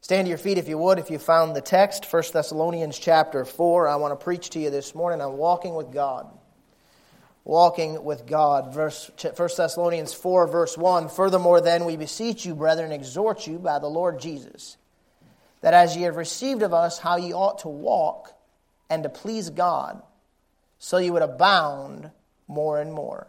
Stand to your feet if you would, if you found the text, 1 Thessalonians chapter 4. I want to preach to you this morning on walking with God. Walking with God. 1 Thessalonians 4, verse 1. Furthermore, then, we beseech you, brethren, exhort you by the Lord Jesus, that as ye have received of us how ye ought to walk and to please God, so ye would abound more and more.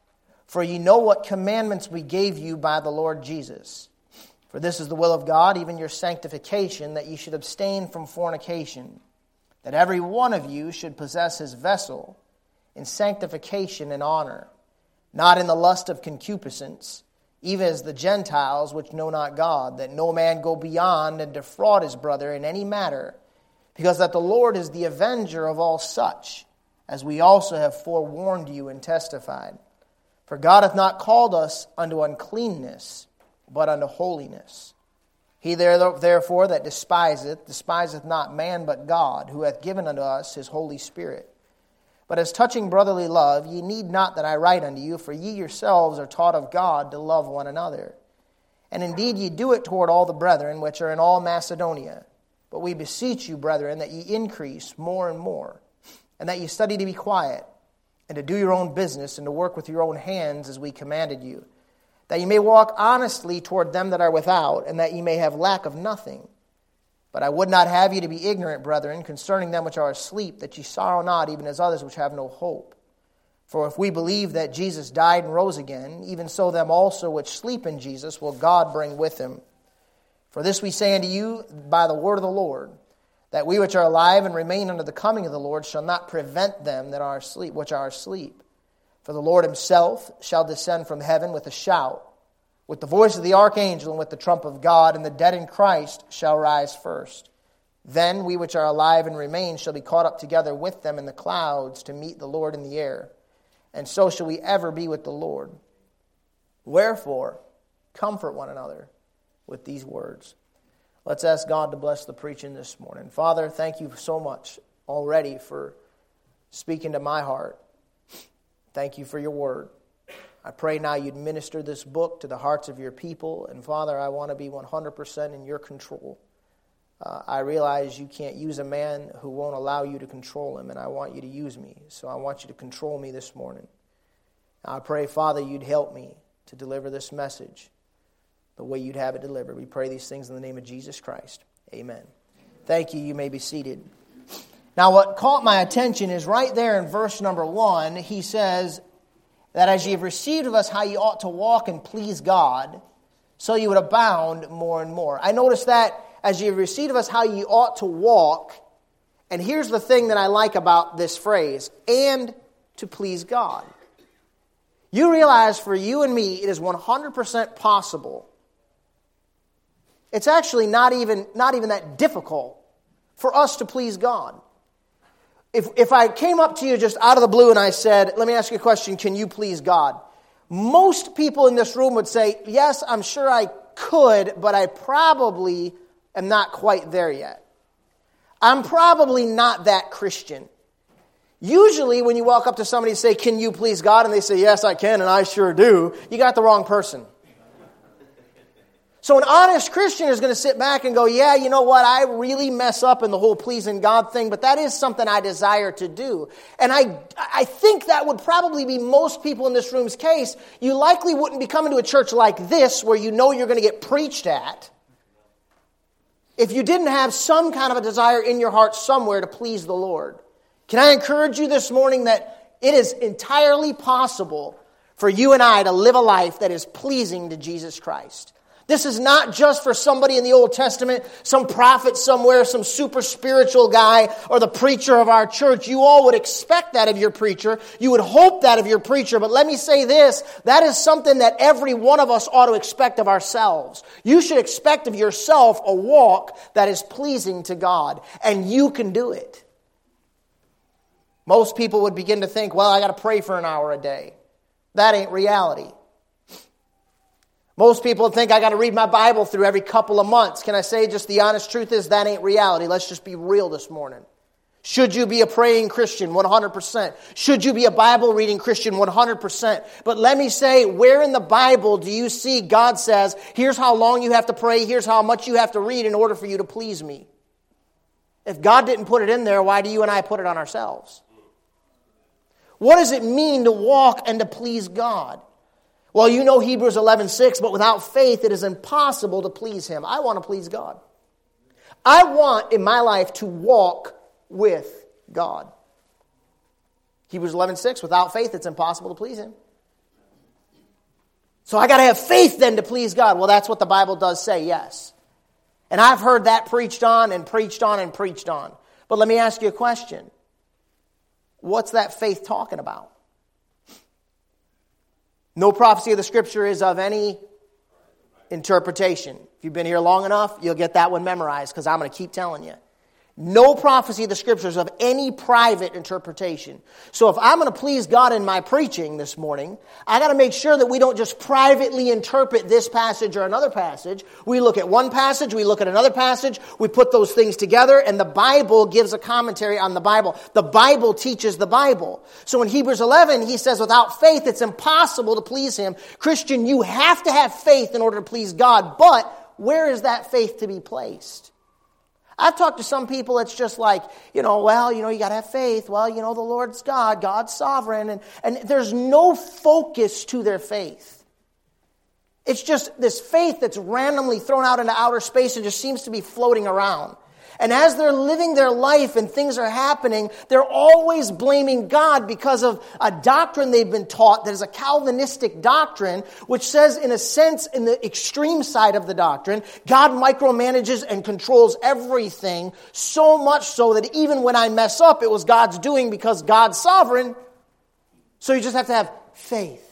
For ye know what commandments we gave you by the Lord Jesus. For this is the will of God, even your sanctification, that ye should abstain from fornication, that every one of you should possess his vessel in sanctification and honor, not in the lust of concupiscence, even as the Gentiles which know not God, that no man go beyond and defraud his brother in any matter, because that the Lord is the avenger of all such, as we also have forewarned you and testified. For God hath not called us unto uncleanness, but unto holiness. He therefore that despiseth not man but God, who hath given unto us his Holy Spirit. But as touching brotherly love, ye need not that I write unto you, for ye yourselves are taught of God to love one another. And indeed ye do it toward all the brethren which are in all Macedonia. But we beseech you, brethren, that ye increase more and more, and that ye study to be quiet, and to do your own business, and to work with your own hands as we commanded you, that ye may walk honestly toward them that are without, and that ye may have lack of nothing. But I would not have you to be ignorant, brethren, concerning them which are asleep, that ye sorrow not, even as others which have no hope. For if we believe that Jesus died and rose again, even so them also which sleep in Jesus will God bring with him. For this we say unto you by the word of the Lord, that we which are alive and remain unto the coming of the Lord shall not prevent them that are asleep, which are asleep. For the Lord himself shall descend from heaven with a shout, with the voice of the archangel, and with the trump of God, and the dead in Christ shall rise first. Then we which are alive and remain shall be caught up together with them in the clouds to meet the Lord in the air. And so shall we ever be with the Lord. Wherefore, comfort one another with these words. Let's ask God to bless the preaching this morning. Father, thank you so much already for speaking to my heart. Thank you for your word. I pray now you'd minister this book to the hearts of your people. And Father, I want to be 100% in your control. I realize you can't use a man who won't allow you to control him, and I want you to use me. So I want you to control me this morning. I pray, Father, you'd help me to deliver this message the way you'd have it delivered. We pray these things in the name of Jesus Christ. Amen. Thank you. You may be seated. Now, what caught my attention is right there in verse number 1, he says that as ye have received of us how ye ought to walk and please God, so ye would abound more and more. I noticed that as ye have received of us how ye ought to walk, and here's the thing that I like about this phrase, and to please God. You realize for you and me, it is 100% possible. It's actually not even that difficult for us to please God. If I came up to you just out of the blue and I said, let me ask you a question, can you please God? Most people in this room would say, yes, I'm sure I could, but I probably am not quite there yet. I'm probably not that Christian. Usually when you walk up to somebody and say, can you please God? And they say, yes, I can, and I sure do. You got the wrong person. So an honest Christian is going to sit back and go, yeah, you know what, I really mess up in the whole pleasing God thing, but that is something I desire to do. And I think that would probably be most people in this room's case. You likely wouldn't be coming to a church like this where you know you're going to get preached at if you didn't have some kind of a desire in your heart somewhere to please the Lord. Can I encourage you this morning that it is entirely possible for you and I to live a life that is pleasing to Jesus Christ? This is not just for somebody in the Old Testament, some prophet somewhere, some super spiritual guy, or the preacher of our church. You all would expect that of your preacher. You would hope that of your preacher. But let me say this, that is something that every one of us ought to expect of ourselves. You should expect of yourself a walk that is pleasing to God, and you can do it. Most people would begin to think, well, I got to pray for an hour a day. That ain't reality. Most people think I got to read my Bible through every couple of months. Can I say just the honest truth is that ain't reality. Let's just be real this morning. Should you be a praying Christian? 100%. Should you be a Bible reading Christian? 100%. But let me say, where in the Bible do you see God says, here's how long you have to pray, here's how much you have to read in order for you to please me? If God didn't put it in there, why do you and I put it on ourselves? What does it mean to walk and to please God? Well, you know Hebrews 11:6, but without faith it is impossible to please Him. I want to please God. I want in my life to walk with God. Hebrews 11:6, without faith it's impossible to please Him. So I got to have faith then to please God. Well, that's what the Bible does say, yes. And I've heard that preached on and preached on and preached on. But let me ask you a question. What's that faith talking about? No prophecy of the Scripture is of any interpretation. If you've been here long enough, you'll get that one memorized because I'm going to keep telling you. No prophecy of the Scriptures of any private interpretation. So if I'm going to please God in my preaching this morning, I got to make sure that we don't just privately interpret this passage or another passage. We look at one passage, we look at another passage, we put those things together, and the Bible gives a commentary on the Bible. The Bible teaches the Bible. So in Hebrews 11, he says, without faith, it's impossible to please Him. Christian, you have to have faith in order to please God, but where is that faith to be placed? I've talked to some people, it's just like, you got to have faith. Well, the Lord's God, God's sovereign. And there's no focus to their faith. It's just this faith that's randomly thrown out into outer space and just seems to be floating around. And as they're living their life and things are happening, they're always blaming God because of a doctrine they've been taught that is a Calvinistic doctrine, which says, in a sense, in the extreme side of the doctrine, God micromanages and controls everything, so much so that even when I mess up, it was God's doing because God's sovereign. So you just have to have faith.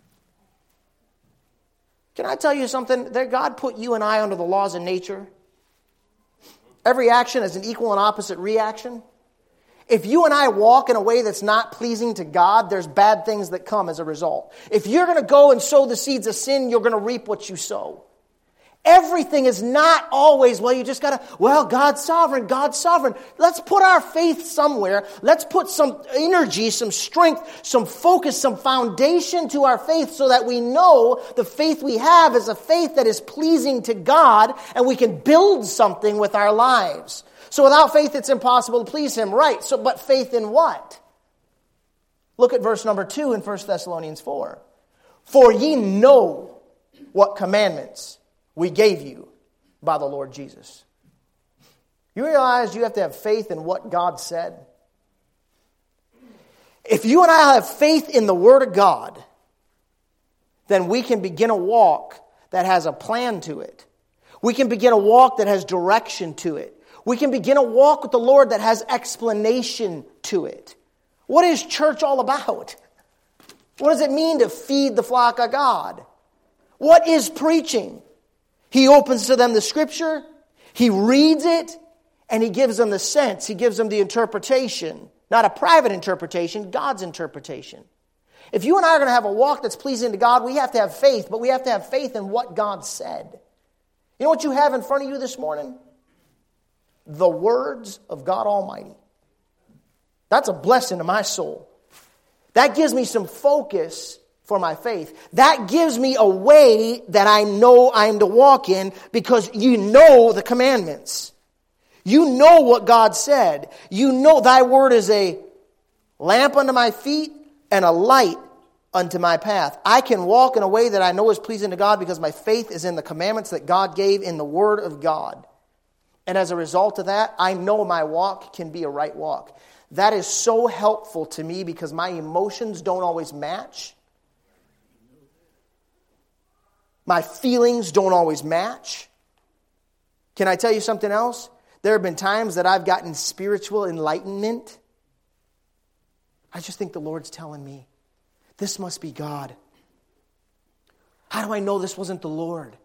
Can I tell you something? That God put you and I under the laws of nature. Every action has an equal and opposite reaction. If you and I walk in a way that's not pleasing to God, there's bad things that come as a result. If you're going to go and sow the seeds of sin, you're going to reap what you sow. Everything is not always, God's sovereign, God's sovereign. Let's put our faith somewhere. Let's put some energy, some strength, some focus, some foundation to our faith so that we know the faith we have is a faith that is pleasing to God and we can build something with our lives. So without faith, it's impossible to please Him. Right, but faith in what? Look at verse number 2 in 1 Thessalonians 4. For ye know what commandments we gave you by the Lord Jesus. You realize you have to have faith in what God said? If you and I have faith in the Word of God, then we can begin a walk that has a plan to it. We can begin a walk that has direction to it. We can begin a walk with the Lord that has explanation to it. What is church all about? What does it mean to feed the flock of God? What is preaching? He opens to them the Scripture, He reads it, and He gives them the sense. He gives them the interpretation. Not a private interpretation, God's interpretation. If you and I are going to have a walk that's pleasing to God, we have to have faith, but we have to have faith in what God said. You know what you have in front of you this morning? The words of God Almighty. That's a blessing to my soul. That gives me some focus for my faith. That gives me a way that I know I am to walk in because you know the commandments. You know what God said. You know thy word is a lamp unto my feet and a light unto my path. I can walk in a way that I know is pleasing to God because my faith is in the commandments that God gave in the Word of God. And as a result of that, I know my walk can be a right walk. That is so helpful to me because my emotions don't always match. My feelings don't always match. Can I tell you something else? There have been times that I've gotten spiritual enlightenment. I just think the Lord's telling me, this must be God. How do I know this wasn't the Lord?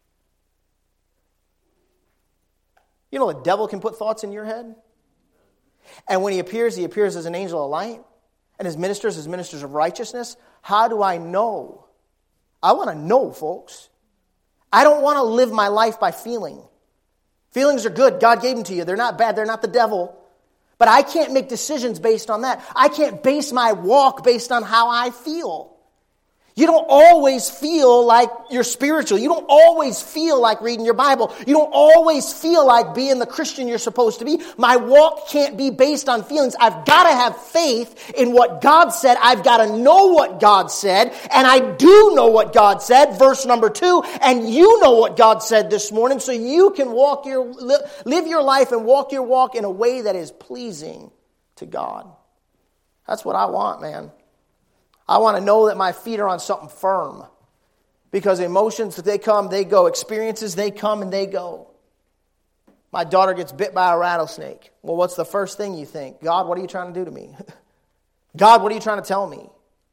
You know the devil can put thoughts in your head? And when he appears as an angel of light. And his ministers as ministers of righteousness. How do I know? I want to know, folks. I don't want to live my life by feeling. Feelings are good. God gave them to you. They're not bad. They're not the devil. But I can't make decisions based on that. I can't base my walk based on how I feel. You don't always feel like you're spiritual. You don't always feel like reading your Bible. You don't always feel like being the Christian you're supposed to be. My walk can't be based on feelings. I've got to have faith in what God said. I've got to know what God said. And I do know what God said, verse number 2. And you know what God said this morning, so you can live your life and walk your walk in a way that is pleasing to God. That's what I want, man. I want to know that my feet are on something firm. Because emotions, they come, they go. Experiences, they come and they go. My daughter gets bit by a rattlesnake. Well, what's the first thing you think? God, what are you trying to do to me? God, what are you trying to tell me?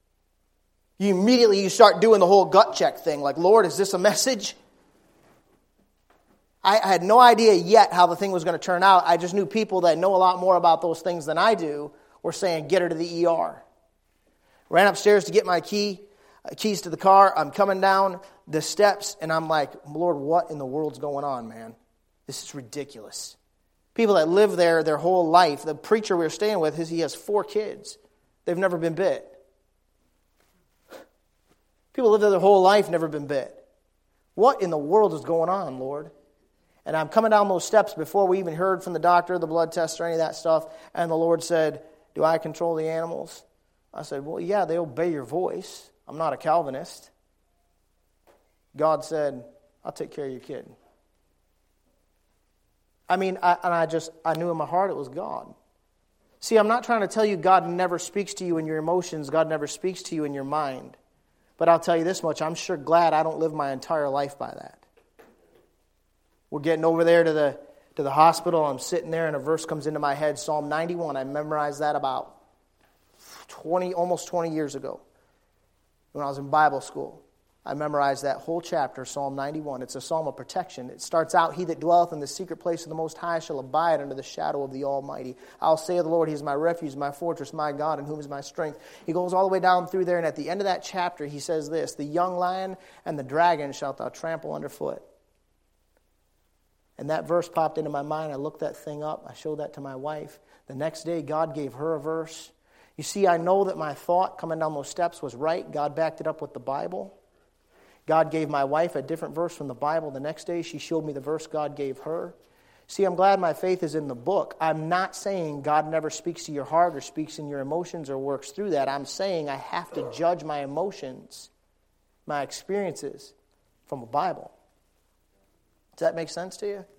You start doing the whole gut check thing. Like, Lord, is this a message? I had no idea yet how the thing was going to turn out. I just knew people that know a lot more about those things than I do were saying, get her to the ER. Ran upstairs to get my keys to the car. I'm coming down the steps, and I'm like, Lord, what in the world's going on, man? This is ridiculous. People that live there their whole life. The preacher we were staying with, he has 4 kids. They've never been bit. People live there their whole life, never been bit. What in the world is going on, Lord? And I'm coming down those steps before we even heard from the doctor, the blood test, or any of that stuff, and the Lord said, do I control the animals? I said, well, yeah, they obey your voice. I'm not a Calvinist. God said, I'll take care of your kid. I mean, I knew in my heart it was God. See, I'm not trying to tell you God never speaks to you in your emotions. God never speaks to you in your mind. But I'll tell you this much, I'm sure glad I don't live my entire life by that. We're getting over there to the hospital. I'm sitting there and a verse comes into my head, Psalm 91. I memorized that about almost 20 years ago when I was in Bible school. I memorized that whole chapter, Psalm 91. It's a psalm of protection. It starts out, he that dwelleth in the secret place of the Most High shall abide under the shadow of the Almighty. I'll say of the Lord, he is my refuge, my fortress, my God, in whom is my strength. He goes all the way down through there, and at the end of that chapter, he says this, the young lion and the dragon shalt thou trample underfoot. And that verse popped into my mind. I looked that thing up. I showed that to my wife. The next day, God gave her a verse. You see, I know that my thought coming down those steps was right. God backed it up with the Bible. God gave my wife a different verse from the Bible. The next day, she showed me the verse God gave her. See, I'm glad my faith is in the book. I'm not saying God never speaks to your heart or speaks in your emotions or works through that. I'm saying I have to judge my emotions, my experiences from the Bible. Does that make sense to you?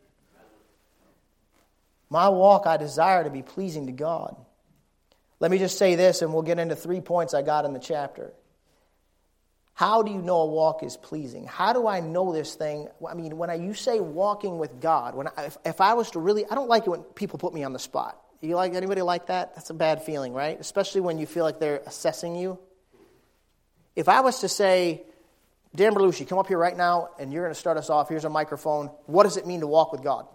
My walk, I desire to be pleasing to God. Let me just say this, and we'll get into 3 points I got in the chapter. How do you know a walk is pleasing? How do I know this thing? I mean, you say walking with God, if I was to really, I don't like it when people put me on the spot. You like anybody like that? That's a bad feeling, right? Especially when you feel like they're assessing you. If I was to say, Dan Berlucci, come up here right now, and you're going to start us off. Here's a microphone. What does it mean to walk with God?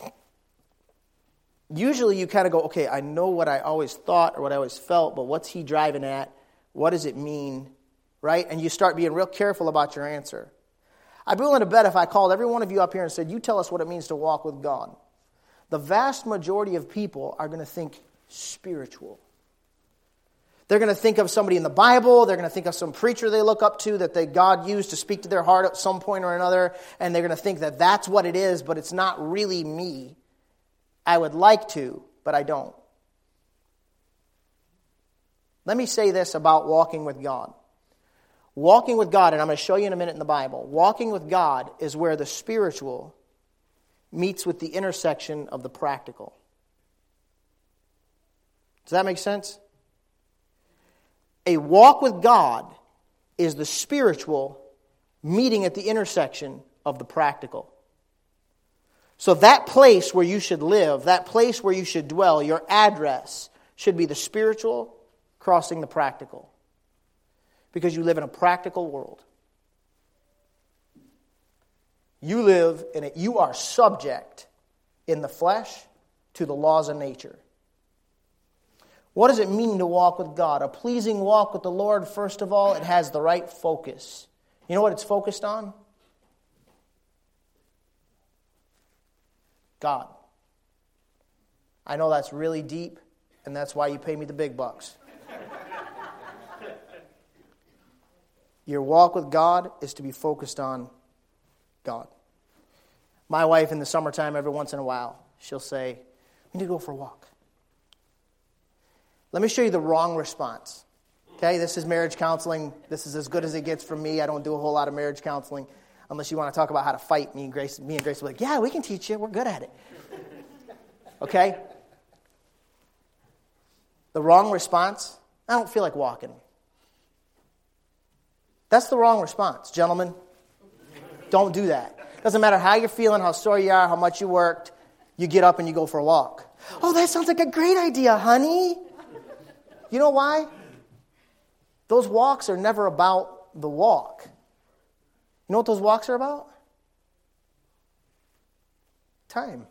Usually you kind of go, okay, I know what I always thought or what I always felt, but what's he driving at? What does it mean? Right? And you start being real careful about your answer. I'd be willing to bet if I called every one of you up here and said, you tell us what it means to walk with God. The vast majority of people are going to think spiritual. They're going to think of somebody in the Bible. They're going to think of some preacher they look up to that God used to speak to their heart at some point or another. And they're going to think that that's what it is, but it's not really me. I would like to, but I don't. Let me say this about walking with God. Walking with God, and I'm going to show you in a minute in the Bible, walking with God is where the spiritual meets with the intersection of the practical. Does that make sense? A walk with God is the spiritual meeting at the intersection of the practical. So that place where you should live, that place where you should dwell, your address, should be the spiritual crossing the practical. Because you live in a practical world. You live in it. You are subject in the flesh to the laws of nature. What does it mean to walk with God? A pleasing walk with the Lord, first of all, it has the right focus. You know what it's focused on? God. I know that's really deep, and that's why you pay me the big bucks. Your walk with God is to be focused on God. My wife in the summertime, every once in a while, she'll say, we need to go for a walk. Let me show you the wrong response. Okay, this is marriage counseling. This is as good as it gets from me. I don't do a whole lot of marriage counseling unless you want to talk about how to fight. Me and Grace will be like, yeah, we can teach you. We're good at it. Okay? The wrong response, I don't feel like walking. That's the wrong response. Gentlemen, don't do that. Doesn't matter how you're feeling, how sore you are, how much you worked, you get up and you go for a walk. Oh, that sounds like a great idea, honey. You know why? Those walks are never about the walk. You know what those walks are about? Time.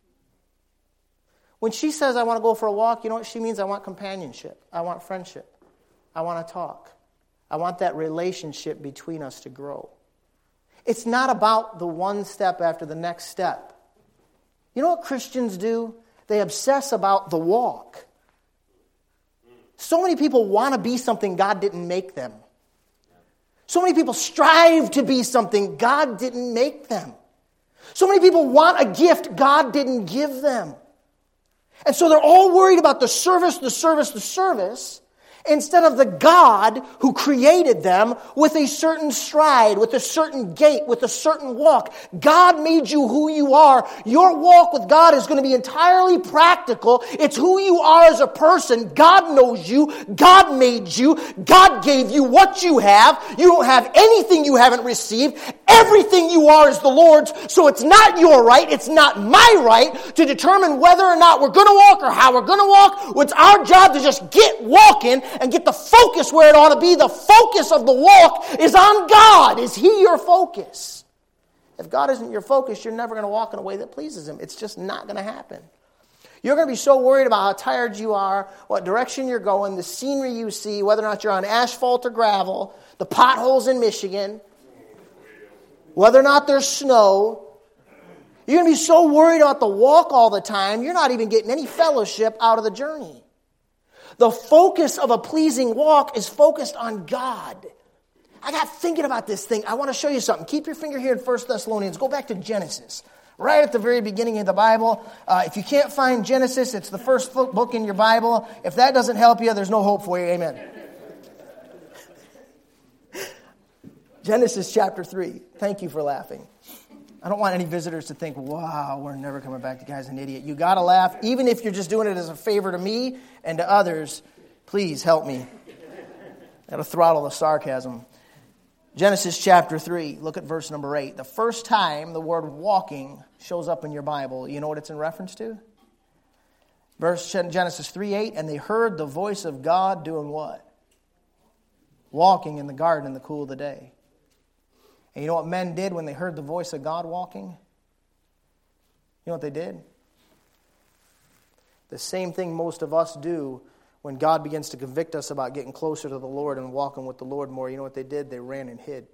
When she says, I want to go for a walk, you know what she means? I want companionship. I want friendship. I want to talk. I want that relationship between us to grow. It's not about the one step after the next step. You know what Christians do? They obsess about the walk. So many people want to be something God didn't make them. So many people strive to be something God didn't make them. So many people want a gift God didn't give them. And so they're all worried about the service, instead of the God who created them with a certain stride, with a certain gait, with a certain walk. God made you who you are. Your walk with God is going to be entirely practical. It's who you are as a person. God knows you. God made you. God gave you what you have. You don't have anything you haven't received. Everything you are is the Lord's. So it's not your right. It's not my right to determine whether or not we're going to walk or how we're going to walk. It's our job to just get walking and get the focus where it ought to be. The focus of the walk is on God. Is He your focus? If God isn't your focus, you're never going to walk in a way that pleases Him. It's just not going to happen. You're going to be so worried about how tired you are, what direction you're going, the scenery you see, whether or not you're on asphalt or gravel, the potholes in Michigan, whether or not there's snow. You're going to be so worried about the walk all the time, you're not even getting any fellowship out of the journey. The focus of a pleasing walk is focused on God. I got thinking about this thing. I want to show you something. Keep your finger here in 1 Thessalonians. Go back to Genesis. Right at the very beginning of the Bible. If you can't find Genesis, it's the first book in your Bible. If that doesn't help you, there's no hope for you. Amen. Genesis chapter 3. Thank you for laughing. I don't want any visitors to think, wow, we're never coming back. The guy's an idiot. You got to laugh. Even if you're just doing it as a favor to me and to others, please help me. Got to throttle the sarcasm. Genesis chapter 3, look at verse number 8. The first time the word walking shows up in your Bible, you know what it's in reference to? Genesis 3:8, and they heard the voice of God doing what? Walking in the garden in the cool of the day. And you know what men did when they heard the voice of God walking? You know what they did? The same thing most of us do when God begins to convict us about getting closer to the Lord and walking with the Lord more. You know what they did? They ran and hid.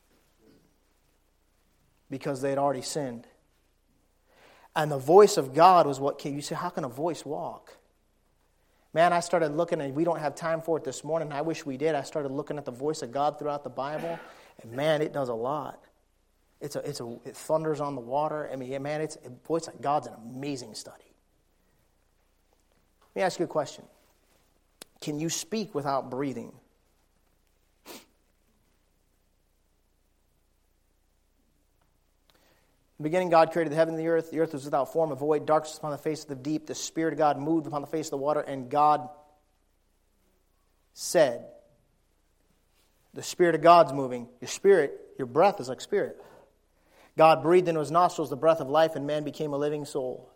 Because they had already sinned. And the voice of God was what came. You say, how can a voice walk? Man, I started looking, and we don't have time for it this morning. I wish we did. I started looking at the voice of God throughout the Bible. And man, it does a lot. It thunders on the water. I mean, man, voice of God's an amazing study. Let me ask you a question. Can you speak without breathing? In the beginning, God created the heaven and the earth. The earth was without form, a void, darkness upon the face of the deep. The Spirit of God moved upon the face of the water, and God said, the Spirit of God's moving. Your spirit, your breath is like spirit. God breathed into his nostrils the breath of life, and man became a living soul.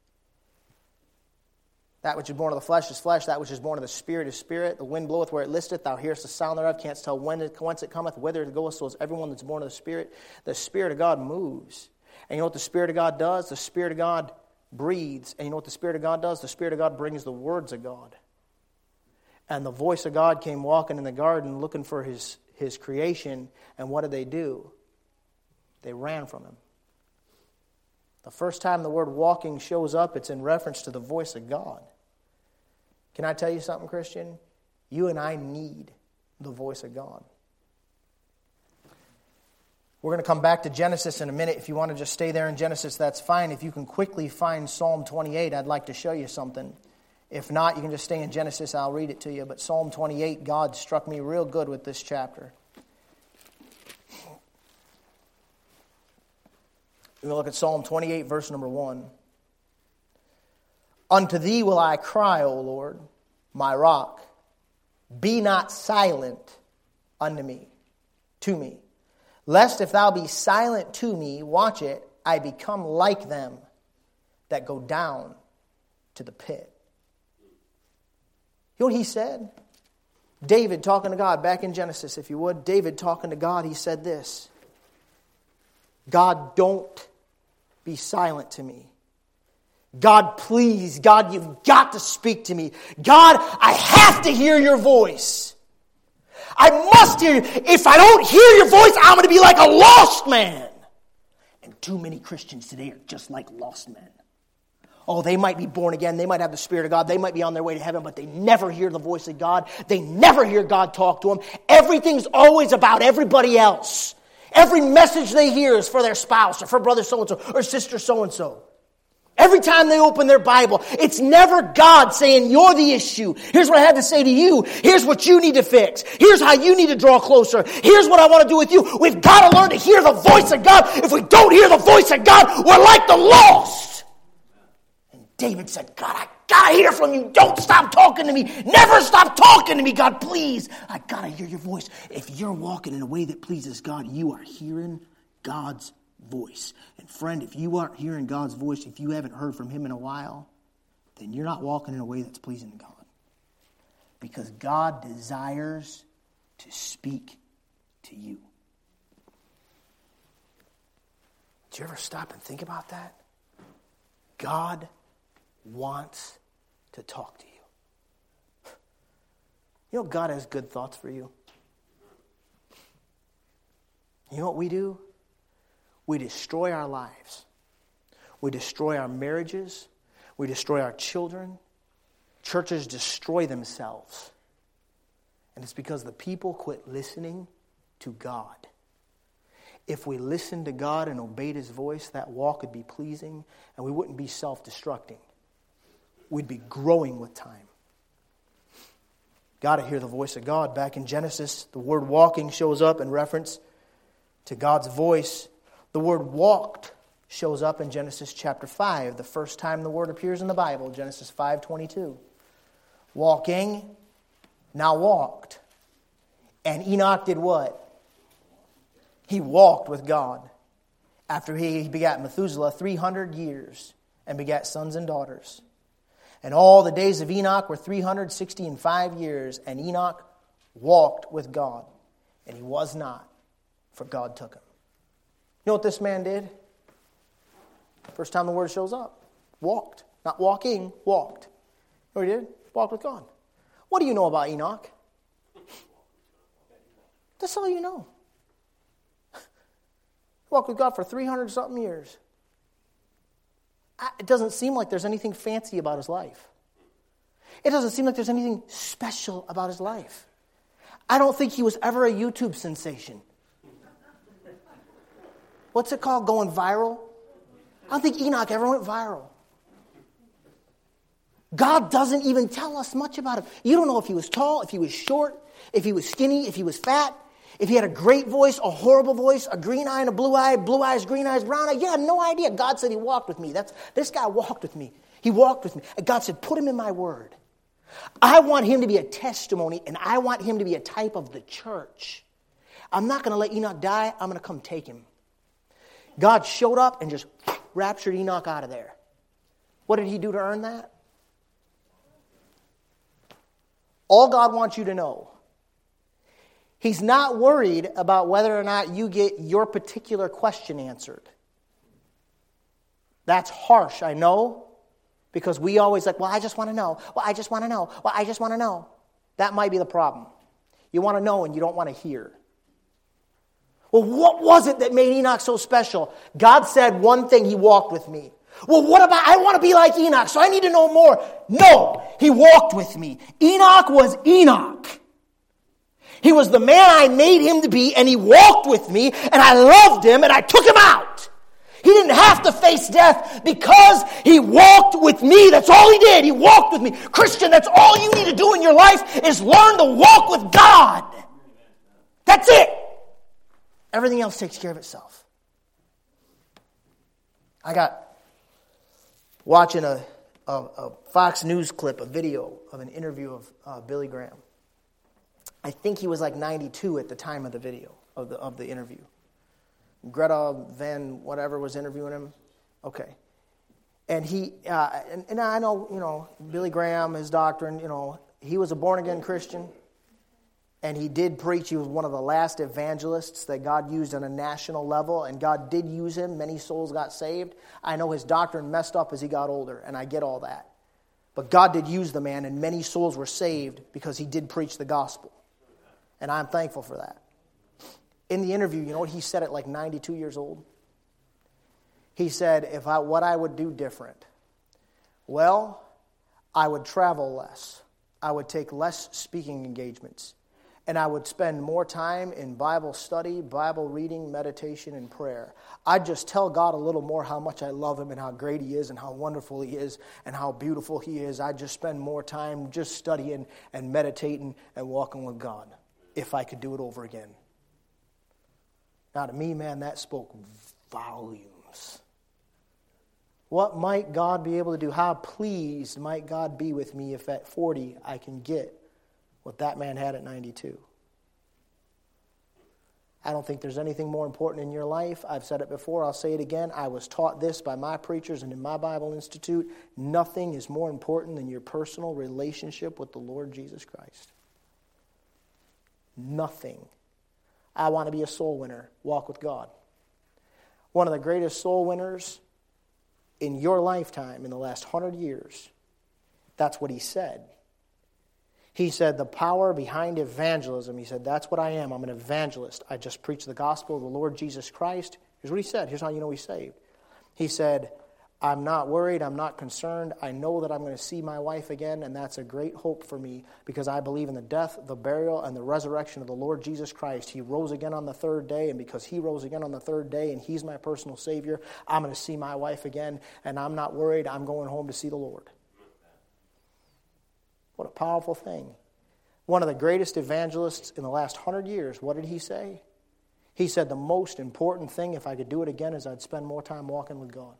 That which is born of the flesh is flesh. That which is born of the Spirit is spirit. The wind bloweth where it listeth. Thou hearest the sound thereof. Canst tell whence it cometh, whither it goeth. So is everyone that's born of the Spirit. The Spirit of God moves. And you know what the Spirit of God does? The Spirit of God breathes. And you know what the Spirit of God does? The Spirit of God brings the words of God. And the voice of God came walking in the garden looking for his creation. And what did they do? They ran from him. The first time the word walking shows up, it's in reference to the voice of God. Can I tell you something, Christian? You and I need the voice of God. We're going to come back to Genesis in a minute. If you want to just stay there in Genesis, that's fine. If you can quickly find Psalm 28, I'd like to show you something. If not, you can just stay in Genesis. I'll read it to you. But Psalm 28, God struck me real good with this chapter. We're going to look at Psalm 28, verse number 1. Unto thee will I cry, O Lord, my rock. Be not silent unto me, to me. Lest if thou be silent to me, watch it, I become like them that go down to the pit. You know what he said? David talking to God, back in Genesis, if you would. David talking to God, he said this. God, don't be silent to me. God, please. God, you've got to speak to me. God, I have to hear your voice. I must hear you. If I don't hear your voice, I'm going to be like a lost man. And too many Christians today are just like lost men. Oh, they might be born again. They might have the Spirit of God. They might be on their way to heaven, but they never hear the voice of God. They never hear God talk to them. Everything's always about everybody else. Every message they hear is for their spouse or for brother so-and-so or sister so-and-so. Every time they open their Bible, it's never God saying, you're the issue. Here's what I have to say to you. Here's what you need to fix. Here's how you need to draw closer. Here's what I want to do with you. We've got to learn to hear the voice of God. If we don't hear the voice of God, we're like the lost. And David said, God, I got to hear from you. Don't stop talking to me. Never stop talking to me, God, please. I got to hear your voice. If you're walking in a way that pleases God, you are hearing God's voice. And friend, if you aren't hearing God's voice, if you haven't heard from Him in a while, then you're not walking in a way that's pleasing to God. Because God desires to speak to you. Did you ever stop and think about that? God wants to talk to you. You know, God has good thoughts for you. You know what we do? We destroy our lives. We destroy our marriages. We destroy our children. Churches destroy themselves. And it's because the people quit listening to God. If we listened to God and obeyed His voice, that walk would be pleasing and we wouldn't be self-destructing. We'd be growing with time. Got to hear the voice of God. Back in Genesis, the word walking shows up in reference to God's voice. The word walked shows up in Genesis chapter 5, the first time the word appears in the Bible, Genesis 5:22. Walking, now walked. And Enoch did what? He walked with God. After he begat Methuselah 300 years and begat sons and daughters. And all the days of Enoch were 365 years, and Enoch walked with God. And he was not, for God took him. You know what this man did? First time the word shows up. Walked. Not walking, walked. You know what he did? Walked with God. What do you know about Enoch? That's all you know. Walked with God for 300-something years. It doesn't seem like there's anything fancy about his life. It doesn't seem like there's anything special about his life. I don't think he was ever a YouTube sensation. What's it called? Going viral? I don't think Enoch ever went viral. God doesn't even tell us much about him. You don't know if he was tall, if he was short, if he was skinny, if he was fat, if he had a great voice, a horrible voice, a green eye and a blue eyes, green eyes, brown eye. You have no idea. God said he walked with me. This guy walked with me. He walked with me. And God said, put him in my word. I want him to be a testimony, and I want him to be a type of the church. I'm not going to let Enoch die. I'm going to come take him. God showed up and just raptured Enoch out of there. What did he do to earn that? All God wants you to know, He's not worried about whether or not you get your particular question answered. That's harsh, I know, because we always like, well, I just want to know. Well, I just want to know. Well, I just want to know. That might be the problem. You want to know and you don't want to hear. Well, what was it that made Enoch so special? God said one thing, he walked with me. Well, what about, I want to be like Enoch, so I need to know more. No, he walked with me. Enoch was Enoch. He was the man I made him to be, and he walked with me, and I loved him, and I took him out. He didn't have to face death because he walked with me. That's all he did. He walked with me. Christian, that's all you need to do in your life is learn to walk with God. That's it. Everything else takes care of itself. I got watching a Fox News clip, a video of an interview of Billy Graham. I think he was like 92 at the time of the video, of the interview. Greta Van whatever was interviewing him. Okay. And he, and I know, Billy Graham, his doctrine, he was a born-again Christian. And he did preach. He was one of the last evangelists that God used on a national level. And God did use him. Many souls got saved. I know his doctrine messed up as he got older. And I get all that. But God did use the man. And many souls were saved because he did preach the gospel. And I'm thankful for that. In the interview, you know what he said at like 92 years old? He said, what I would do different? Well, I would travel less. I would take less speaking engagements. And I would spend more time in Bible study, Bible reading, meditation, and prayer. I'd just tell God a little more how much I love him and how great he is and how wonderful he is and how beautiful he is. I'd just spend more time just studying and meditating and walking with God if I could do it over again. Now to me, man, that spoke volumes. What might God be able to do? How pleased might God be with me if at 40 I can get what that man had at 92? I don't think there's anything more important in your life. I've said it before. I'll say it again. I was taught this by my preachers and in my Bible Institute. Nothing is more important than your personal relationship with the Lord Jesus Christ. Nothing. I want to be a soul winner. Walk with God. One of the greatest soul winners in your lifetime in the last 100 years, that's what he said. He said, the power behind evangelism, he said, that's what I am. I'm an evangelist. I just preach the gospel of the Lord Jesus Christ. Here's what he said. Here's how you know he's saved. He said, I'm not worried. I'm not concerned. I know that I'm going to see my wife again, and that's a great hope for me because I believe in the death, the burial, and the resurrection of the Lord Jesus Christ. He rose again on the third day, and because he rose again on the third day and he's my personal Savior, I'm going to see my wife again, and I'm not worried. I'm going home to see the Lord. What a powerful thing. One of the greatest evangelists in the last 100 years, what did he say? He said the most important thing, if I could do it again, is I'd spend more time walking with God.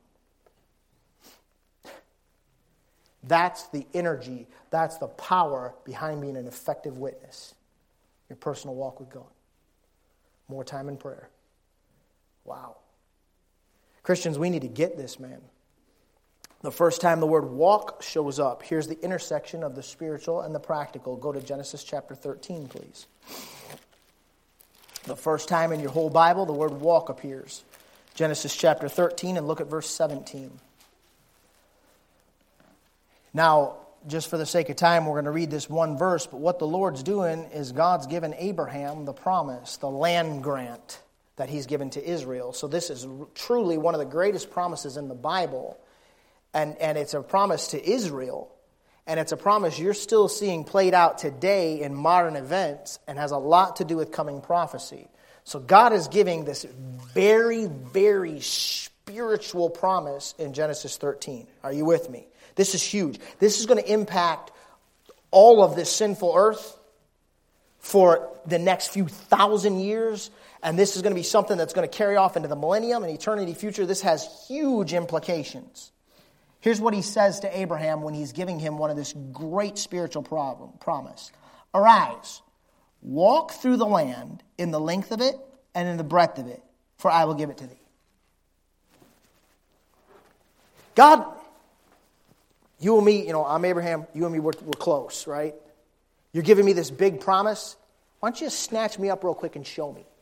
That's the energy, that's the power behind being an effective witness. Your personal walk with God. More time in prayer. Wow. Christians, we need to get this, man. The first time the word walk shows up, here's the intersection of the spiritual and the practical. Go to Genesis chapter 13, please. The first time in your whole Bible, the word walk appears. Genesis chapter 13, and look at verse 17. Now, just for the sake of time, we're going to read this one verse, but what the Lord's doing is God's given Abraham the promise, the land grant that he's given to Israel. So this is truly one of the greatest promises in the Bible. And it's a promise to Israel. And it's a promise you're still seeing played out today in modern events and has a lot to do with coming prophecy. So God is giving this very, very spiritual promise in Genesis 13. Are you with me? This is huge. This is going to impact all of this sinful earth for the next few thousand years. And this is going to be something that's going to carry off into the millennium and eternity future. This has huge implications. Here's what he says to Abraham when he's giving him one of this great spiritual promise. Arise, walk through the land in the length of it and in the breadth of it, for I will give it to thee. God, you and me, I'm Abraham, you and me, we're close, right? You're giving me this big promise. Why don't you just snatch me up real quick and show me?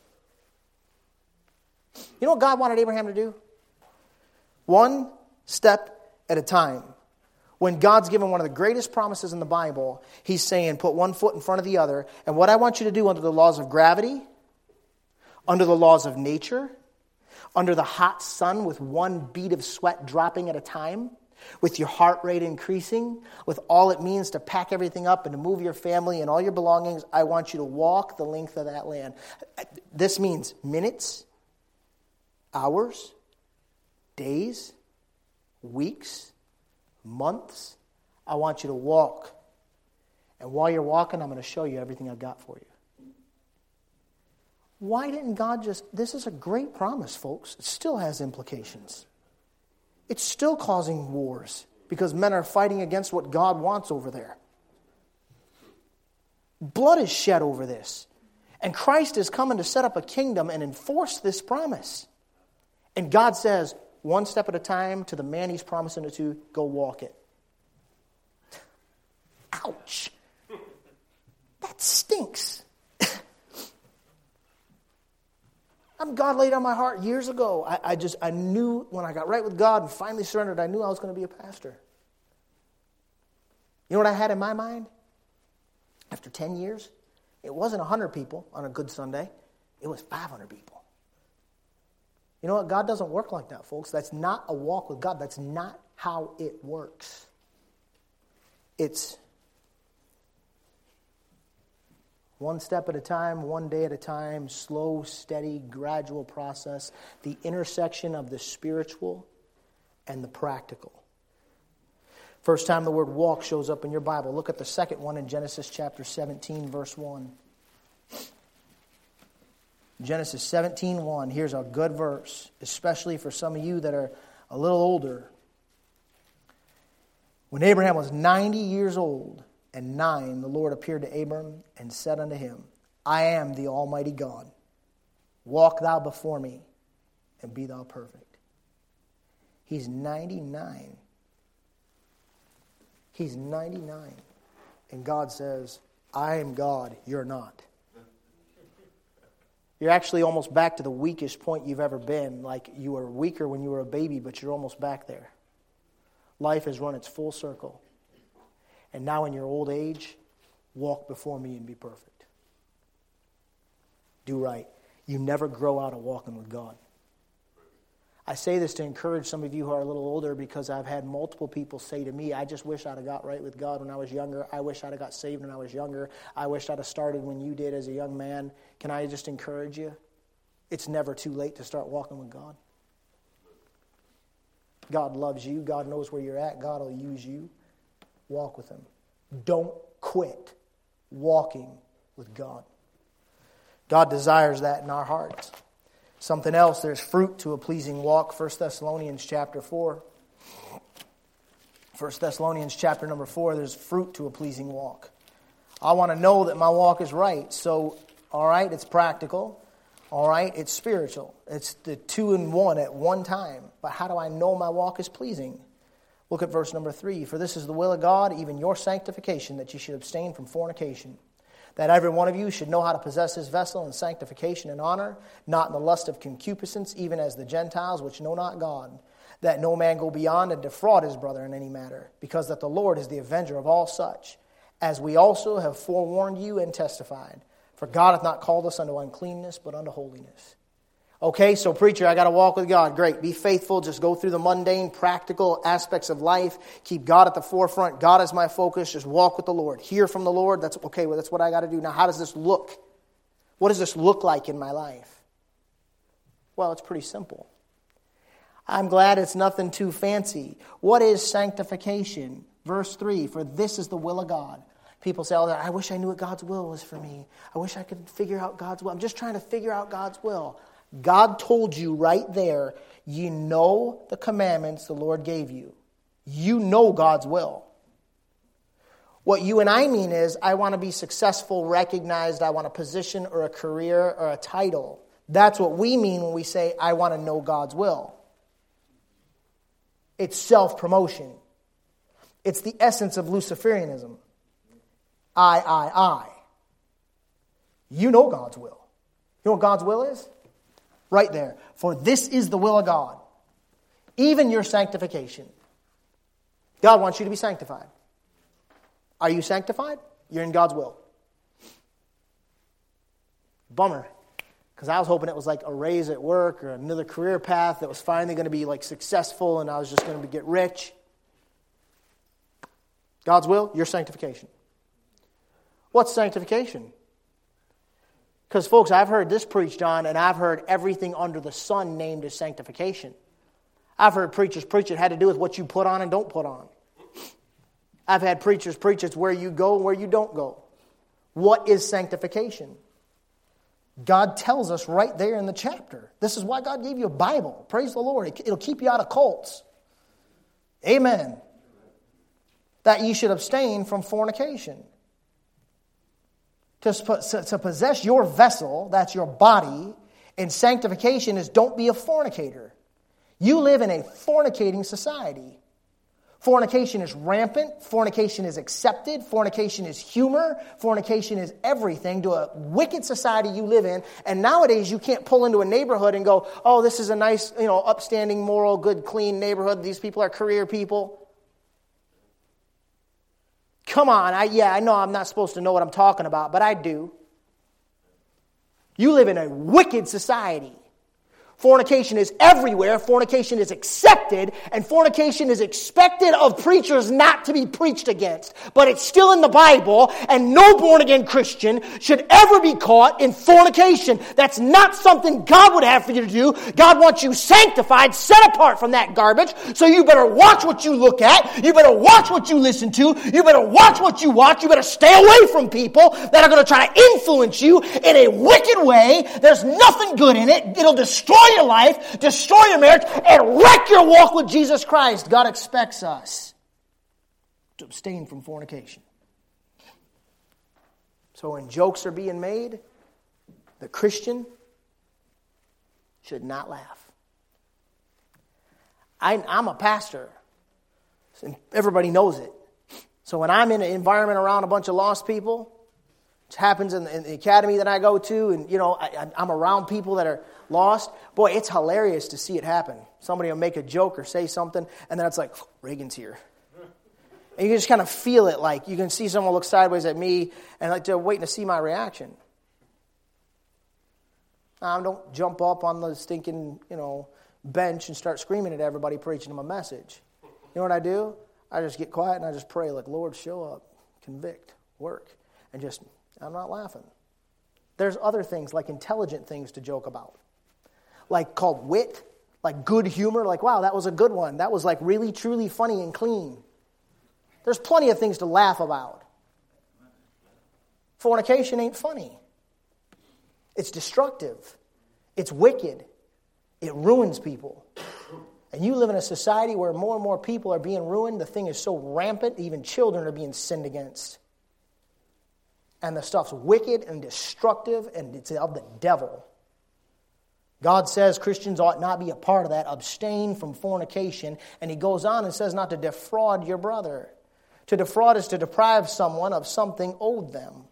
You know what God wanted Abraham to do? One step at a time. When God's given one of the greatest promises in the Bible, he's saying, put one foot in front of the other. And what I want you to do under the laws of gravity, under the laws of nature, under the hot sun with one bead of sweat dropping at a time, with your heart rate increasing, with all it means to pack everything up and to move your family and all your belongings. I want you to walk the length of that land. This means minutes, hours, days, weeks, months. I want you to walk. And while you're walking, I'm going to show you everything I've got for you. Why didn't God this is a great promise, folks. It still has implications. It's still causing wars because men are fighting against what God wants over there. Blood is shed over this. And Christ is coming to set up a kingdom and enforce this promise. And God says, one step at a time, to the man he's promising it to, go walk it. Ouch. That stinks. God laid on my heart years ago. I knew when I got right with God and finally surrendered, I knew I was going to be a pastor. You know what I had in my mind? After 10 years, it wasn't 100 people on a good Sunday. It was 500 people. You know what? God doesn't work like that, folks. That's not a walk with God. That's not how it works. It's one step at a time, one day at a time, slow, steady, gradual process, the intersection of the spiritual and the practical. First time the word walk shows up in your Bible. Look at the second one in Genesis chapter 17, verse 1. Genesis 17:1. Here's a good verse, especially for some of you that are a little older. When Abraham was 90 years old and 9, the Lord appeared to Abram and said unto him, I am the Almighty God. Walk thou before me and be thou perfect. He's 99. He's 99. And God says, I am God, you're not. You're actually almost back to the weakest point you've ever been. Like you were weaker when you were a baby, but you're almost back there. Life has run its full circle. And now in your old age, walk before me and be perfect. Do right. You never grow out of walking with God. I say this to encourage some of you who are a little older because I've had multiple people say to me, I just wish I'd have got right with God when I was younger. I wish I'd have got saved when I was younger. I wish I'd have started when you did as a young man. Can I just encourage you? It's never too late to start walking with God. God loves you. God knows where you're at. God will use you. Walk with Him. Don't quit walking with God. God desires that in our hearts. Something else, there's fruit to a pleasing walk. 1 Thessalonians chapter 4. 1 Thessalonians chapter number 4, there's fruit to a pleasing walk. I want to know that my walk is right. So, all right, it's practical. All right, it's spiritual. It's the 2 in 1 at one time. But how do I know my walk is pleasing? Look at verse number 3. For this is the will of God, even your sanctification, that you should abstain from fornication. That every one of you should know how to possess his vessel in sanctification and honor, not in the lust of concupiscence, even as the Gentiles which know not God. That no man go beyond and defraud his brother in any matter, because that the Lord is the avenger of all such, as we also have forewarned you and testified. For God hath not called us unto uncleanness, but unto holiness. Okay, so preacher, I got to walk with God. Great. Be faithful. Just go through the mundane, practical aspects of life. Keep God at the forefront. God is my focus. Just walk with the Lord. Hear from the Lord. That's okay. Well, that's what I got to do. Now, how does this look? What does this look like in my life? Well, it's pretty simple. I'm glad it's nothing too fancy. What is sanctification? Verse 3, for this is the will of God. People say, I wish I knew what God's will was for me. I wish I could figure out God's will. I'm just trying to figure out God's will. God told you right there, you know the commandments the Lord gave you. You know God's will. What you and I mean is, I want to be successful, recognized, I want a position or a career or a title. That's what we mean when we say, I want to know God's will. It's self-promotion. It's the essence of Luciferianism. I. You know God's will. You know what God's will is? Right there. For this is the will of God. Even your sanctification. God wants you to be sanctified. Are you sanctified? You're in God's will. Bummer. Because I was hoping it was like a raise at work or another career path that was finally going to be like successful and I was just going to get rich. God's will, your sanctification. What's sanctification? Because, folks, I've heard this preached on, and I've heard everything under the sun named as sanctification. I've heard preachers preach it had to do with what you put on and don't put on. I've had preachers preach it's where you go and where you don't go. What is sanctification? God tells us right there in the chapter. This is why God gave you a Bible. Praise the Lord. It'll keep you out of cults. Amen. That ye should abstain from fornication. To possess your vessel, that's your body, and sanctification is don't be a fornicator. You live in a fornicating society. Fornication is rampant. Fornication is accepted. Fornication is humor. Fornication is everything to a wicked society you live in. And nowadays you can't pull into a neighborhood and go, oh, this is a nice, upstanding, moral, good, clean neighborhood. These people are career people. Come on, I know I'm not supposed to know what I'm talking about, but I do. You live in a wicked society. Fornication is everywhere. Fornication is accepted. And fornication is expected of preachers not to be preached against. But it's still in the Bible. And no born-again Christian should ever be caught in fornication. That's not something God would have for you to do. God wants you sanctified, set apart from that garbage. So you better watch what you look at. You better watch what you listen to. You better watch what you watch. You better stay away from people that are going to try to influence you in a wicked way. There's nothing good in it. It'll destroy your life, destroy your marriage, and wreck your walk with Jesus Christ. God expects us to abstain from fornication. So when jokes are being made, the Christian should not laugh. I'm a pastor, and everybody knows it. So when I'm in an environment around a bunch of lost people, which happens in the academy that I go to, and I'm around people that are lost. Boy, it's hilarious to see it happen. Somebody will make a joke or say something, and then it's like, Reagan's here. And you can just kind of feel it, like you can see someone look sideways at me, and like they're waiting to see my reaction. Don't jump up on the stinking, bench and start screaming at everybody, preaching them a message. You know what I do? I just get quiet and I just pray, like, Lord, show up, convict, work, and I'm not laughing. There's other things, like intelligent things to joke about. Like called wit, like good humor, like, wow, that was a good one. That was like really, truly funny and clean. There's plenty of things to laugh about. Fornication ain't funny. It's destructive. It's wicked. It ruins people. And you live in a society where more and more people are being ruined. The thing is so rampant, even children are being sinned against. And the stuff's wicked and destructive, and it's of the devil. God says Christians ought not be a part of that. Abstain from fornication. And he goes on and says not to defraud your brother. To defraud is to deprive someone of something owed them.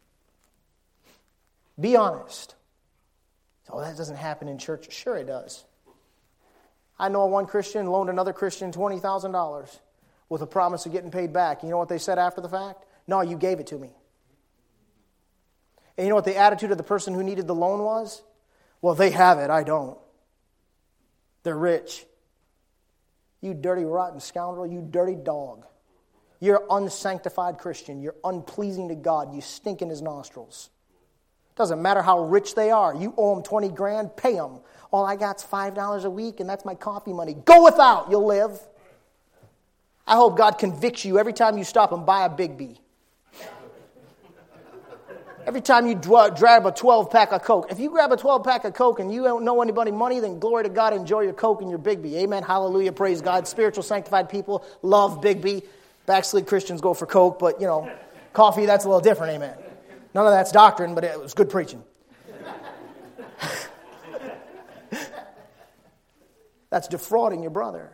Be honest. Oh, that doesn't happen in church. Sure it does. I know one Christian loaned another Christian $20,000 with a promise of getting paid back. You know what they said after the fact? No, you gave it to me. And you know what the attitude of the person who needed the loan was? Well, they have it, I don't. They're rich. You dirty, rotten scoundrel, you dirty dog. You're an unsanctified Christian. You're unpleasing to God. You stink in his nostrils. Doesn't matter how rich they are. You owe them 20 grand, pay them. All I got's $5 a week, and that's my coffee money. Go without, you'll live. I hope God convicts you every time you stop and buy a Big B. Every time you grab a 12-pack of Coke. If you grab a 12-pack of Coke and you don't know anybody money, then glory to God, enjoy your Coke and your Big B. Amen, hallelujah, praise God. Spiritual, sanctified people love Big B. Backslid Christians go for Coke, but, coffee, that's a little different, amen. None of that's doctrine, but it was good preaching. That's defrauding your brother.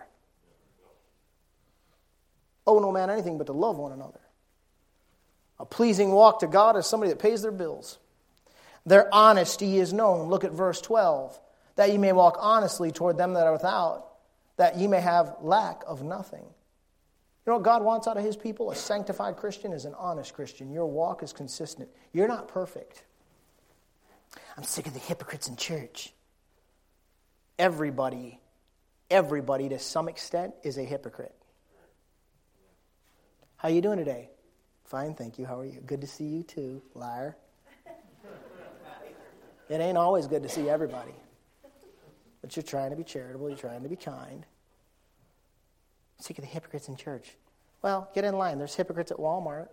Owe no man anything but to love one another. A pleasing walk to God is somebody that pays their bills. Their honesty is known. Look at verse 12. That ye may walk honestly toward them that are without, that ye may have lack of nothing. You know what God wants out of his people? A sanctified Christian is an honest Christian. Your walk is consistent. You're not perfect. I'm sick of the hypocrites in church. Everybody to some extent is a hypocrite. How you doing today? Fine, thank you. How are you? Good to see you too, liar. It ain't always good to see everybody. But you're trying to be charitable. You're trying to be kind. Sick of the hypocrites in church. Well, get in line. There's hypocrites at Walmart.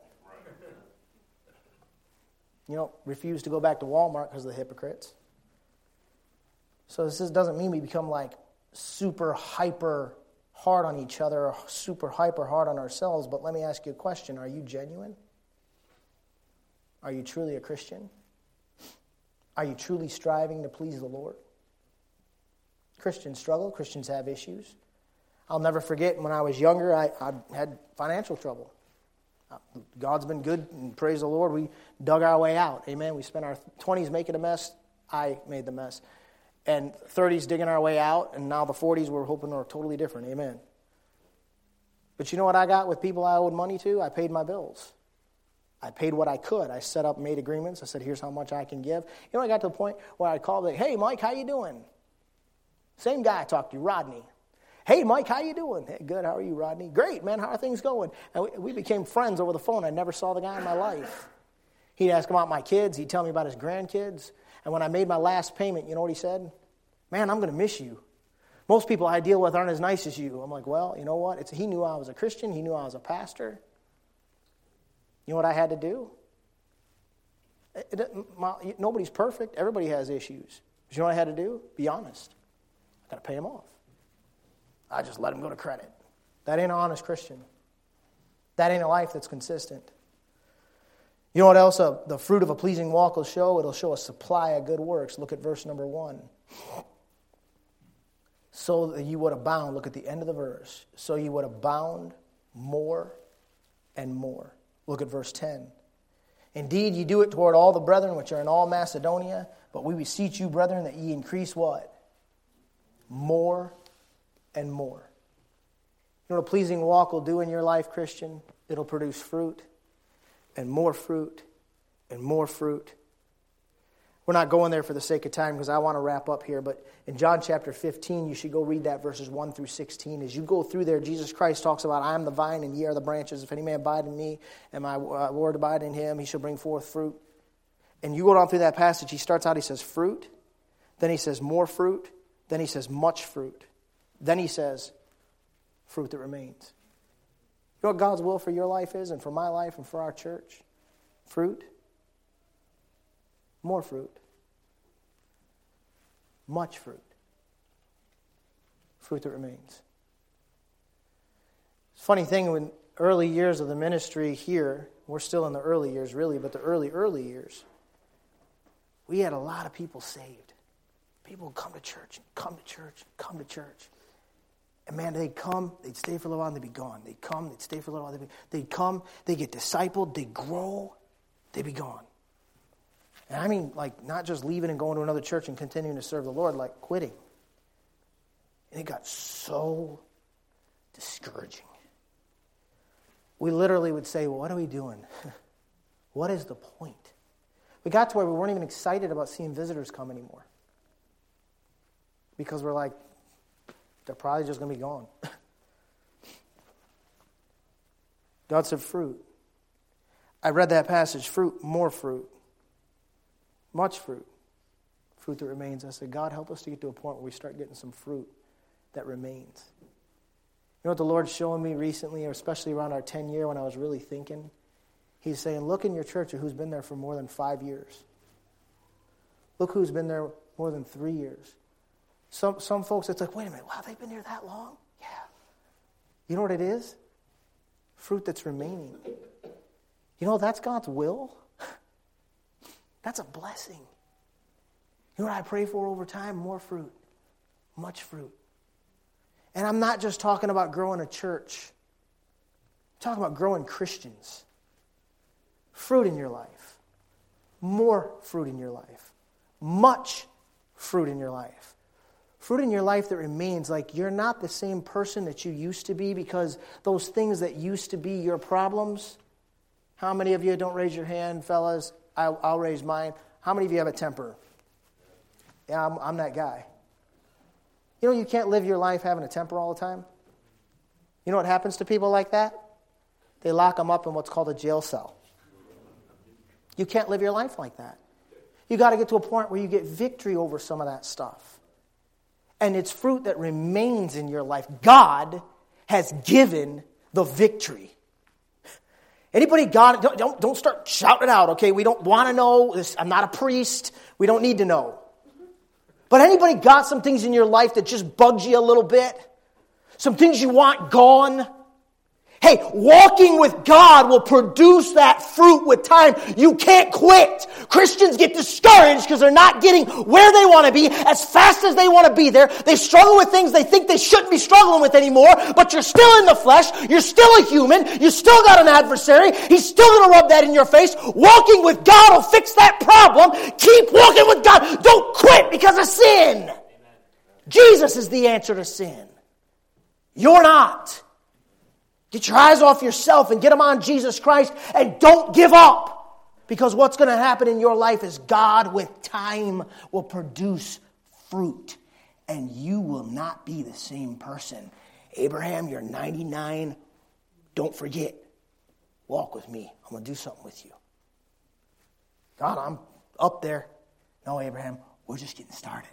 You don't refuse to go back to Walmart because of the hypocrites. So this doesn't mean we become like super hyper hard on each other or super hyper hard on ourselves. But let me ask you a question. Are you genuine? Are you truly a Christian? Are you truly striving to please the Lord? Christians struggle. Christians have issues. I'll never forget when I was younger, I had financial trouble. God's been good, and praise the Lord, we dug our way out. Amen. We spent our 20s making a mess. I made the mess. And 30s digging our way out, and now the 40s we're hoping are totally different. Amen. But you know what I got with people I owed money to? I paid my bills. I paid what I could. I set up, made agreements. I said, here's how much I can give. You know, I got to the point where I called, like, hey, Mike, how you doing? Same guy I talked to, Rodney. Hey, Mike, how you doing? Hey, good, how are you, Rodney? Great, man, how are things going? And we became friends over the phone. I never saw the guy in my life. He'd ask about my kids. He'd tell me about his grandkids. And when I made my last payment, you know what he said? Man, I'm going to miss you. Most people I deal with aren't as nice as you. I'm like, well, you know what? He knew I was a Christian. He knew I was a pastor. You know what I had to do? Nobody's perfect. Everybody has issues. But you know what I had to do? Be honest. I got to pay him off. I just let him go to credit. That ain't an honest Christian. That ain't a life that's consistent. You know what else the fruit of a pleasing walk will show? It'll show a supply of good works. Look at verse number 1. So that you would abound. Look at the end of the verse. So you would abound more and more. Look at verse 10. Indeed, ye do it toward all the brethren which are in all Macedonia, but we beseech you, brethren, that ye increase what? More and more. You know what a pleasing walk will do in your life, Christian? It'll produce fruit and more fruit and more fruit. We're not going there for the sake of time because I want to wrap up here, but in John chapter 15, you should go read that verses 1 through 16. As you go through there, Jesus Christ talks about, I am the vine and ye are the branches. If any man abide in me and my word abide in him, he shall bring forth fruit. And you go down through that passage, he starts out, he says fruit, then he says more fruit, then he says much fruit. Then he says fruit that remains. You know what God's will for your life is and for my life and for our church? Fruit. More fruit. Much fruit. Fruit that remains. It's a funny thing, when early years of the ministry here, we're still in the early years really, but the early years, we had a lot of people saved. People would come to church, come to church, come to church. And man, they'd come, they'd stay for a little while, and they'd be gone. They'd come, they'd stay for a little while, they'd come, they'd get discipled, they'd grow, they'd be gone. And I mean, like, not just leaving and going to another church and continuing to serve the Lord, like quitting. And it got so discouraging. We literally would say, well, what are we doing? What is the point? We got to where we weren't even excited about seeing visitors come anymore. Because we're like, they're probably just going to be gone. God said fruit. I read that passage, fruit, more fruit. Much fruit. Fruit that remains. I said, God, help us to get to a point where we start getting some fruit that remains. You know what the Lord's showing me recently, or especially around our 10-year when I was really thinking? He's saying, look in your church at who's been there for more than 5 years. Look who's been there more than 3 years. Some folks, it's like, wait a minute, wow, they've been here that long? Yeah. You know what it is? Fruit that's remaining. You know, that's God's will. That's a blessing. You know what I pray for over time? More fruit. Much fruit. And I'm not just talking about growing a church. I'm talking about growing Christians. Fruit in your life. More fruit in your life. Much fruit in your life. Fruit in your life that remains, like you're not the same person that you used to be, because those things that used to be your problems. How many of you, don't raise your hand, fellas, I'll raise mine. How many of you have a temper? Yeah, I'm that guy. You know, you can't live your life having a temper all the time. You know what happens to people like that? They lock them up in what's called a jail cell. You can't live your life like that. You got to get to a point where you get victory over some of that stuff. And it's fruit that remains in your life. God has given the victory. Anybody got it? Don't start shouting it out, okay? We don't want to know. I'm not a priest. We don't need to know. But anybody got some things in your life that just bugs you a little bit? Some things you want gone? Hey, walking with God will produce that fruit with time. You can't quit. Christians get discouraged because they're not getting where they want to be as fast as they want to be there. They struggle with things they think they shouldn't be struggling with anymore, but you're still in the flesh. You're still a human. You still got an adversary. He's still going to rub that in your face. Walking with God will fix that problem. Keep walking with God. Don't quit because of sin. Amen. Jesus is the answer to sin. You're not. Get your eyes off yourself and get them on Jesus Christ, and don't give up. Because what's going to happen in your life is God with time will produce fruit, and you will not be the same person. Abraham, you're 99. Don't forget. Walk with me. I'm going to do something with you. God, I'm up there. No, Abraham, we're just getting started.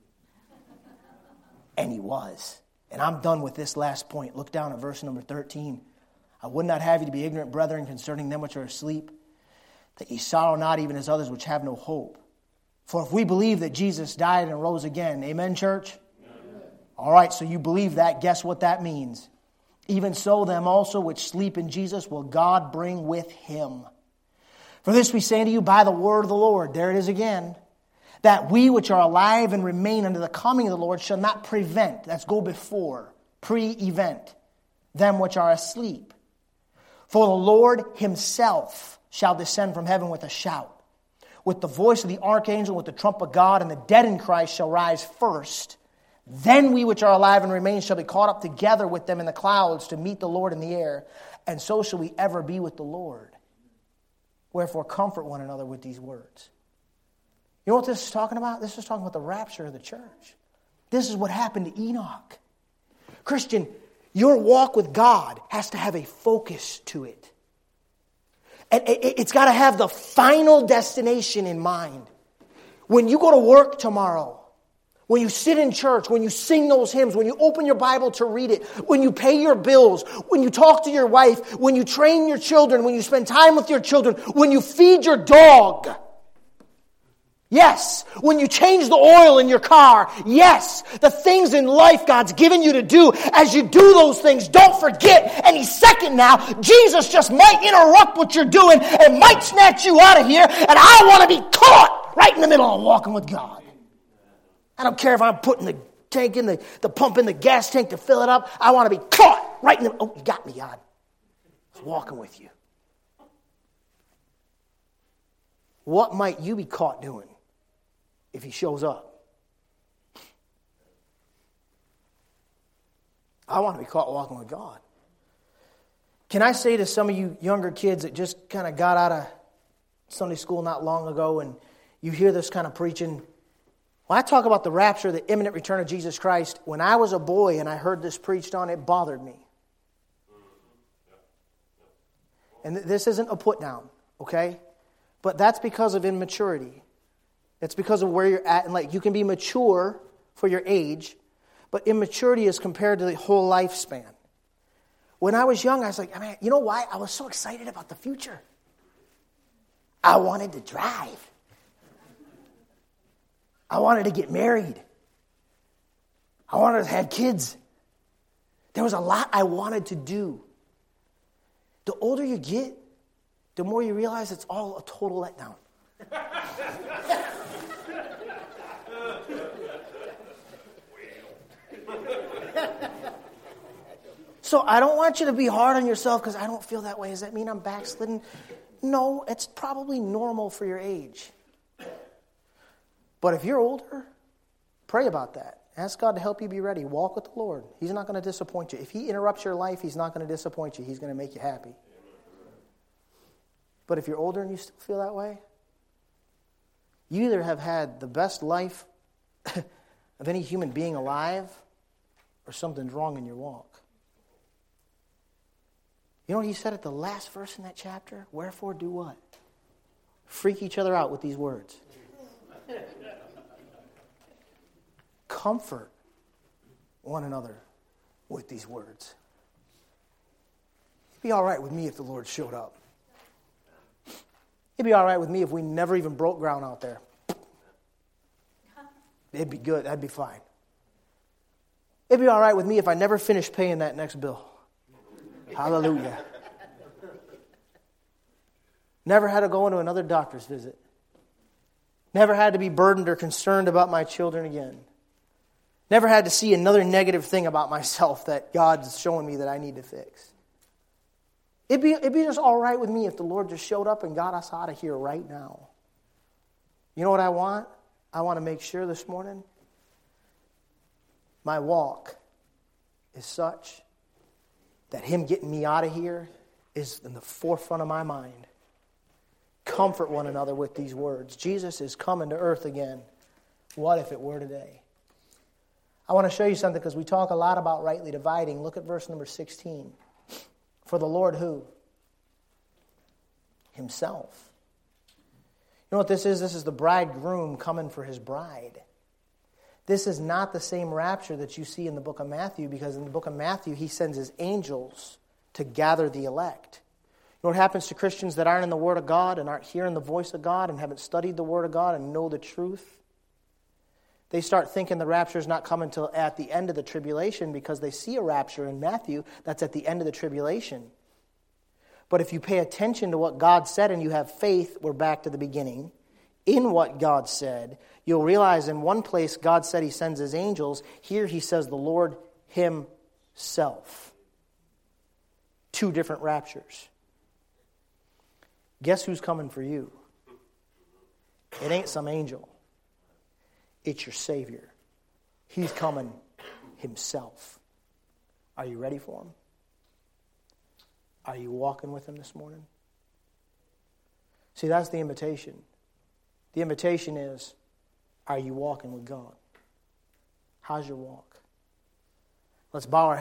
And he was. And I'm done with this last point. Look down at verse number 13. I would not have you to be ignorant, brethren, concerning them which are asleep, that ye sorrow not even as others which have no hope. For if we believe that Jesus died and rose again, amen, church? Amen. All right, so you believe that. Guess what that means? Even so, them also which sleep in Jesus will God bring with him. For this we say unto you by the word of the Lord. There it is again. That we which are alive and remain unto the coming of the Lord shall not prevent, that's go before, pre-event, them which are asleep. For the Lord himself shall descend from heaven with a shout, with the voice of the archangel, with the trump of God, and the dead in Christ shall rise first. Then we which are alive and remain shall be caught up together with them in the clouds to meet the Lord in the air, and so shall we ever be with the Lord. Wherefore comfort one another with these words. You know what this is talking about? This is talking about the rapture of the church. This is what happened to Enoch. Christian, your walk with God has to have a focus to it. And it's got to have the final destination in mind. When you go to work tomorrow, when you sit in church, when you sing those hymns, when you open your Bible to read it, when you pay your bills, when you talk to your wife, when you train your children, when you spend time with your children, when you feed your dog. Yes, when you change the oil in your car. Yes, the things in life God's given you to do. As you do those things, don't forget any second now, Jesus just might interrupt what you're doing and might snatch you out of here. And I want to be caught right in the middle of walking with God. I don't care if I'm putting the tank in the pump in the gas tank to fill it up. I want to be caught right in the... Oh, you got me, God. I was walking with you. What might you be caught doing if he shows up? I want to be caught walking with God. Can I say to some of you younger kids that just kind of got out of Sunday school not long ago and you hear this kind of preaching, when I talk about the rapture, the imminent return of Jesus Christ, when I was a boy and I heard this preached on, it bothered me. And this isn't a put down, okay? But that's because of immaturity. It's because of where you're at. And like, you can be mature for your age, but immaturity is compared to the whole lifespan. When I was young, I was like, man, you know why? I was so excited about the future. I wanted to drive. I wanted to get married. I wanted to have kids. There was a lot I wanted to do. The older you get, the more you realize it's all a total letdown. So I don't want you to be hard on yourself because I don't feel that way. Does that mean I'm backslidden? No, it's probably normal for your age. But if you're older, pray about that. Ask God to help you be ready. Walk with the Lord. He's not going to disappoint you. If he interrupts your life, he's not going to disappoint you. He's going to make you happy. But if you're older and you still feel that way, you either have had the best life of any human being alive, or something's wrong in your walk. You know what he said at the last verse in that chapter? Wherefore do what? Freak each other out with these words. Comfort one another with these words. It'd be all right with me if the Lord showed up. It'd be all right with me if we never even broke ground out there. It'd be good. That'd be fine. It'd be all right with me if I never finished paying that next bill. Hallelujah. Never had to go into another doctor's visit. Never had to be burdened or concerned about my children again. Never had to see another negative thing about myself that God's showing me that I need to fix. It'd be just all right with me if the Lord just showed up and got us out of here right now. You know what I want? I want to make sure this morning my walk is such that Him getting me out of here is in the forefront of my mind. Comfort one another with these words. Jesus is coming to earth again. What if it were today? I want to show you something because we talk a lot about rightly dividing. Look at verse number 16. For the Lord who? Himself. You know what this is? This is the bridegroom coming for his bride. This is not the same rapture that you see in the book of Matthew, because in the book of Matthew, he sends his angels to gather the elect. You know what happens to Christians that aren't in the Word of God and aren't hearing the voice of God and haven't studied the Word of God and know the truth? They start thinking the rapture is not coming until at the end of the tribulation because they see a rapture in Matthew that's at the end of the tribulation. But if you pay attention to what God said and you have faith, we're back to the beginning, in what God said, you'll realize in one place God said He sends His angels. Here He says the Lord Himself. Two different raptures. Guess who's coming for you? It ain't some angel. It's your Savior. He's coming Himself. Are you ready for Him? Are you walking with Him this morning? See, that's the invitation. The invitation is, are you walking with God? How's your walk? Let's bow our